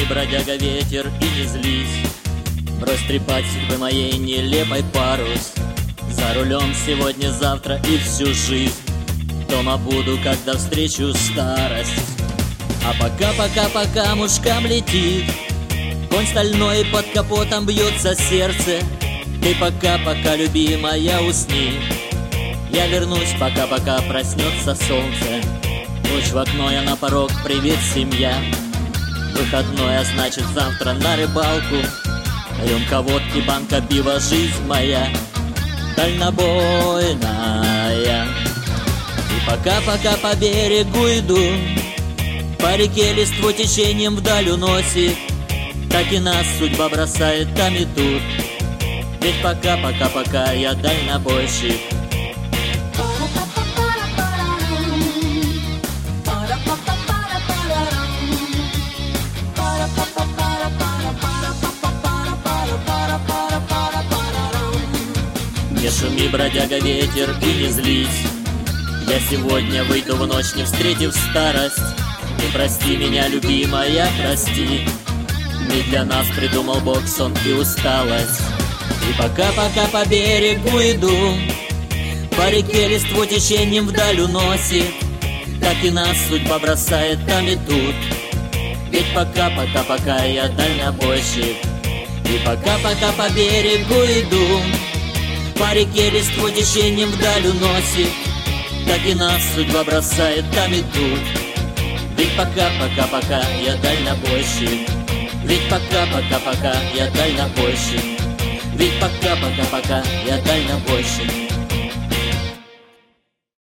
бродяга, ветер, и не злись. Брось трепать судьбы моей нелепой парус. За рулем сегодня, завтра и всю жизнь. Дома буду, когда встречу старость. А пока мушкам летит, конь стальной, под капотом бьется сердце. Ты пока, любимая, усни. Я вернусь, пока проснется солнце. Луч в окно, я на порог, привет, семья. Выходной, а значит завтра на рыбалку. Рюмка водки, банка пива, жизнь моя дальнобойная. И пока по берегу иду, по реке листву течением вдаль уносит. Так и нас судьба бросает там и тут. Ведь пока я дальнобойщик. Не шуми, бродяга, ветер, и не злись. Я сегодня выйду в ночь, не встретив старость. И прости меня, любимая, прости. Не для нас придумал Бог сон и усталость. И пока по берегу иду, по реке листву течением вдаль уносит. Так и нас судьба бросает там и тут. Ведь пока я дальнобойщик. И пока по берегу иду, по реке листву течением вдаль уносит. Так и нас судьба бросает там и тут. Ведь пока я дальнобойщик. Ведь пока я дальнобойщик. Ведь пока я дальнобойщик.